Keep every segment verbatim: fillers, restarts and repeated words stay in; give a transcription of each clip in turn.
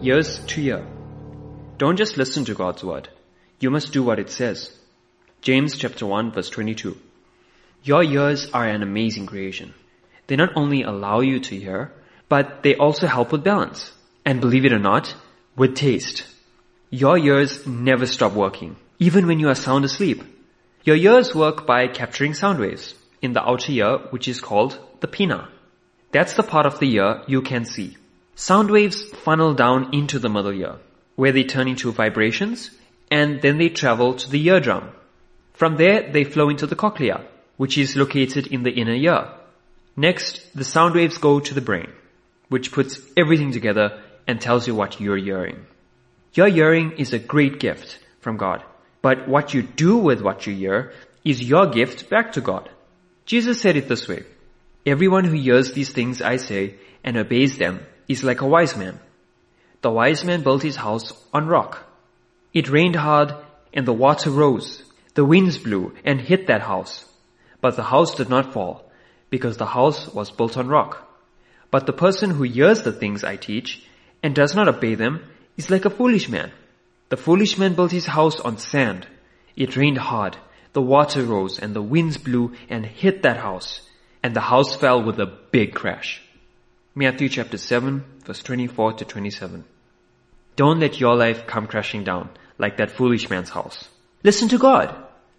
ears to hear. Don't just listen to God's word. You must do what it says. James chapter one verse twenty-two. Your ears are an amazing creation. They not only allow you to hear, but they also help with balance. And believe it or not, with taste. Your ears never stop working, even when you are sound asleep. Your ears work by capturing sound waves in the outer ear, which is called the pinna. That's the part of the ear you can see. Sound waves funnel down into the middle ear, where they turn into vibrations, and then they travel to the eardrum. From there, they flow into the cochlea, which is located in the inner ear. Next, the sound waves go to the brain, which puts everything together and tells you what you're hearing. Your hearing is a great gift from God, but what you do with what you hear is your gift back to God. Jesus said it this way, "Everyone who hears these things I say and obeys them is like a wise man. The wise man built his house on rock. It rained hard and the water rose. The winds blew and hit that house. But the house did not fall because the house was built on rock. But the person who hears the things I teach and does not obey them is like a foolish man. The foolish man built his house on sand. It rained hard, the water rose and the winds blew and hit that house. And the house fell with a big crash." Matthew chapter seven verse twenty-four to twenty-seven. Don't let your life come crashing down like that foolish man's house. Listen to God.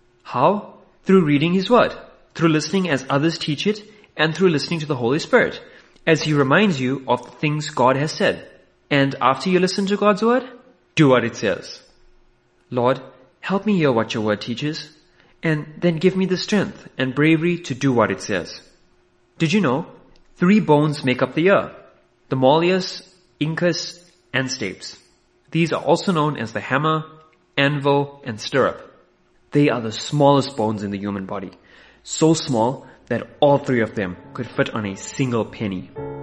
How? Through reading His Word, through listening as others teach it, and through listening to the Holy Spirit, as He reminds you of the things God has said. And after you listen to God's Word, do what it says. Lord, help me hear what Your Word teaches, and then give me the strength and bravery to do what it says. Did you know? Three bones make up the ear: the malleus, incus, and stapes. These are also known as the hammer, anvil, and stirrup. They are the smallest bones in the human body, so small that all three of them could fit on a single penny.